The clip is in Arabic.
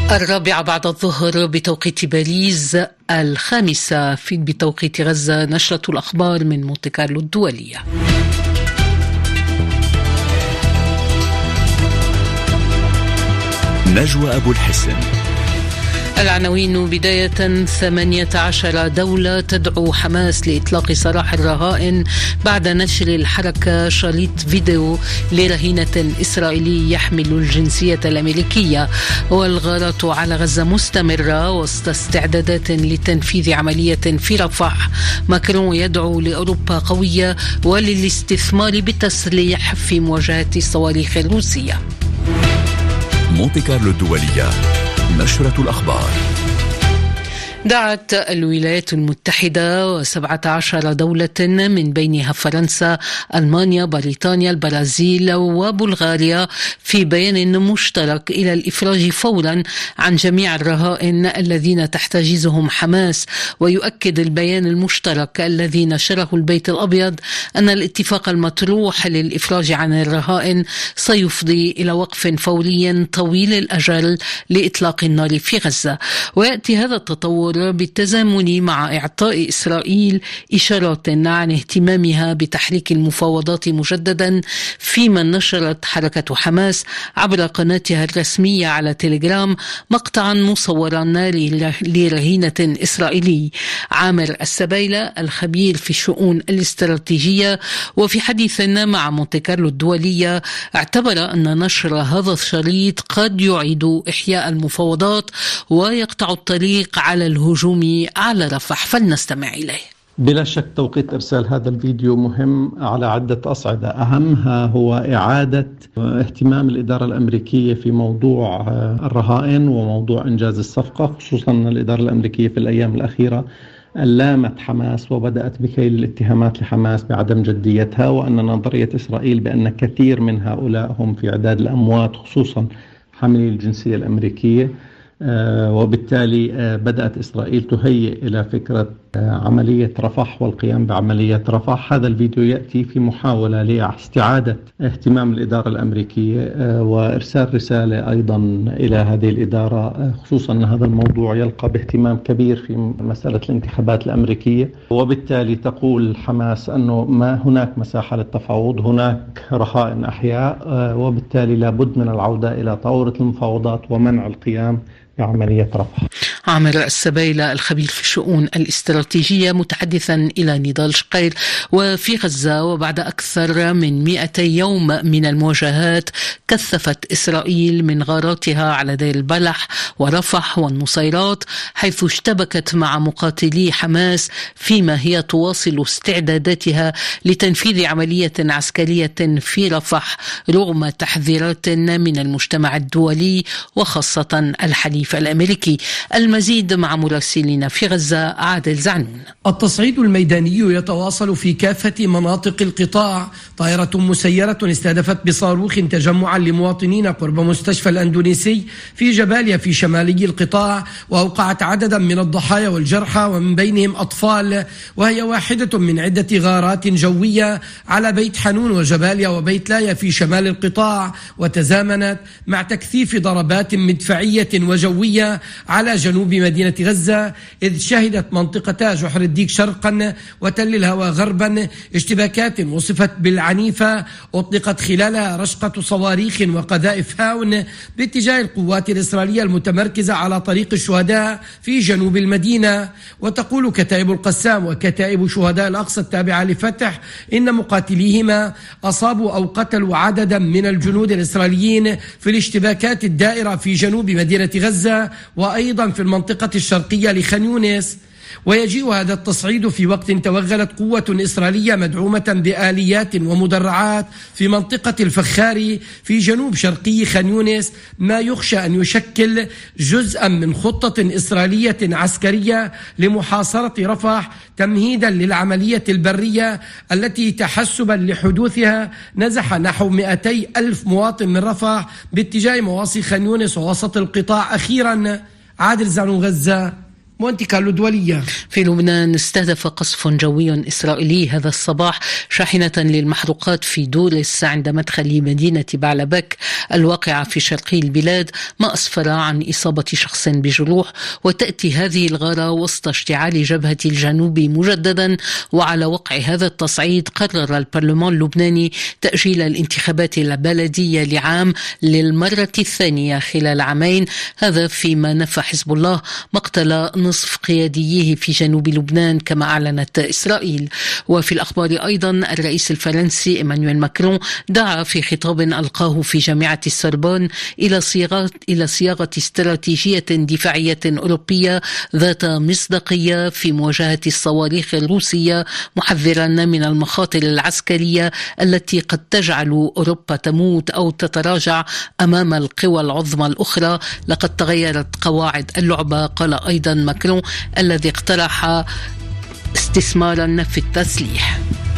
الرابعة بعد الظهر بتوقيت باريس، 5 بتوقيت غزة. نشرة الأخبار من مونتي كارلو الدولية. نجوى أبو الحسن. العناوين بداية. 18 دولة تدعو حماس لإطلاق سراح الرهائن بعد نشر الحركة شريط فيديو لرهينة إسرائيلي يحمل الجنسية الأمريكية. والغارات على غزة مستمرة وسط استعدادات لتنفيذ عملية في رفح. ماكرون يدعو لأوروبا قوية وللاستثمار بالتسليح في مواجهة الصواريخ الروسية. مونتي كارلو الدولية. نشرة الأخبار. دعت الولايات المتحدة و17 دولة من بينها فرنسا، ألمانيا، بريطانيا، البرازيل وبلغاريا في بيان مشترك إلى الإفراج فورا عن جميع الرهائن الذين تحتجزهم حماس. ويؤكد البيان المشترك الذي نشره البيت الأبيض أن الاتفاق المطروح للإفراج عن الرهائن سيفضي إلى وقف فوري طويل الأجل لإطلاق النار في غزة. ويأتي هذا التطور بالتزامن مع إعطاء إسرائيل إشارات عن اهتمامها بتحريك المفاوضات مجددا، فيما نشرت حركة حماس عبر قناتها الرسمية على تيليجرام مقطعا مصورا لرهينة إسرائيلي. عامر السبيلة الخبير في الشؤون الاستراتيجية وفي حديث مع مونتي كارلو الدولية اعتبر أن نشر هذا الشريط قد يعيد إحياء المفاوضات ويقطع الطريق على الهجوم على رفح. فلنستمع إليه. بلا شك توقيت إرسال هذا الفيديو مهم على عدة أصعدة، أهمها هو إعادة اهتمام الإدارة الأمريكية في موضوع الرهائن وموضوع إنجاز الصفقة، خصوصا الإدارة الأمريكية في الأيام الأخيرة لامت حماس وبدأت بكيل الاتهامات لحماس بعدم جديتها، وأن نظرية إسرائيل بأن كثير من هؤلاء هم في إعداد الأموات خصوصا حاملي الجنسية الأمريكية. وبالتالي بدأت إسرائيل تهيئ إلى فكرة عملية رفح والقيام بعملية رفح. هذا الفيديو يأتي في محاولة لاستعادة اهتمام الإدارة الأمريكية وإرسال رسالة أيضا إلى هذه الإدارة، خصوصا أن هذا الموضوع يلقى باهتمام كبير في مسألة الانتخابات الأمريكية. وبالتالي تقول حماس أنه ما هناك مساحة للتفاوض، هناك رهائن أحياء، وبالتالي لابد من العودة إلى طاولة المفاوضات ومنع القيام بعملية رفح. عامر السبيلة الخبير في الشؤون الاستراتيجية متحدثا إلى نضال شقير. وفي غزة وبعد أكثر من 200 يوم من المواجهات كثفت إسرائيل من غاراتها على دير البلح ورفح والنصيرات، حيث اشتبكت مع مقاتلي حماس، فيما هي تواصل استعداداتها لتنفيذ عملية عسكرية في رفح رغم تحذيرات من المجتمع الدولي وخاصة الحليف الأمريكي. المزيد مع مراسلنا في غزة عادل زعنون. التصعيد الميداني يتواصل في كافة مناطق القطاع. طائرة مسيرة استهدفت بصاروخ تجمعا لمواطنين قرب مستشفى الأندونيسي في جباليا في شمالي القطاع، وأوقعت عددا من الضحايا والجرحى ومن بينهم أطفال، وهي واحدة من عدة غارات جوية على بيت حنون وجباليا وبيت لايا في شمال القطاع، وتزامنت مع تكثيف ضربات مدفعية وجوية على جنوب مدينة غزة، إذ شهدت منطقة جحر الديك شرقا وتل الهوى غربا اشتباكات وصفت بالعنيفة أطلقت خلالها رشقة صواريخ وقذائف هاون باتجاه القوات الإسرائيلية المتمركزة على طريق الشهداء في جنوب المدينة. وتقول كتائب القسام وكتائب شهداء الأقصى التابعة لفتح إن مقاتليهما أصابوا أو قتلوا عددا من الجنود الإسرائيليين في الاشتباكات الدائرة في جنوب مدينة غزة وأيضا في المنطقة الشرقية لخان يونس. ويجيء هذا التصعيد في وقت توغلت قوة إسرائيلية مدعومة بآليات ومدرعات في منطقة الفخاري في جنوب شرقي خان يونس، ما يخشى أن يشكل جزءا من خطة إسرائيلية عسكرية لمحاصرة رفح تمهيدا للعملية البرية التي تحسبا لحدوثها نزح نحو 200,000 مواطن من رفح باتجاه مواصي خان يونس ووسط القطاع. أخيرا عادل زعنون، غزة، مونتي كارلو الدولية. في لبنان استهدف قصف جوي إسرائيلي هذا الصباح شاحنة للمحروقات في دورس عند مدخل مدينة بعلبك الواقعة في شرقي البلاد، ما أسفر عن إصابة شخص بجروح. وتأتي هذه الغارة وسط اشتعال جبهة الجنوب مجددا. وعلى وقع هذا التصعيد قرر البرلمان اللبناني تأجيل الانتخابات البلدية لعام للمرة الثانية خلال عامين، هذا فيما نفى حزب الله مقتل نصف قياديه في جنوب لبنان كما أعلنت إسرائيل. وفي الأخبار أيضا الرئيس الفرنسي إيمانويل ماكرون دعا في خطاب ألقاه في جامعة السوربون إلى صياغة استراتيجية دفاعية أوروبية ذات مصداقية في مواجهة الصواريخ الروسية، محذرا من المخاطر العسكرية التي قد تجعل أوروبا تموت أو تتراجع أمام القوى العظمى الأخرى. لقد تغيرت قواعد اللعبة، قال أيضا ماكرون الذي اقترح استثمارا في التسليح.